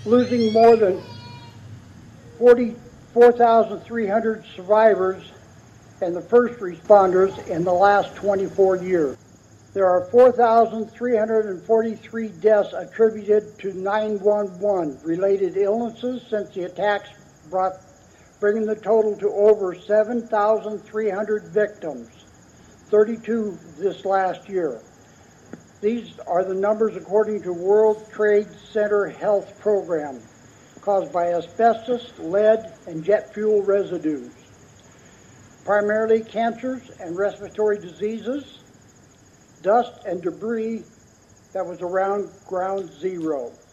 losing more than 44,300 survivors and the first responders in the last 24 years. There are 4,343 deaths attributed to 911 related illnesses since the attacks, bringing the total to over 7,300 victims, 32 this last year. These are the numbers according to World Trade Center Health Program, caused by asbestos, lead, and jet fuel residues. Primarily cancers and respiratory diseases, dust and debris that was around ground zero.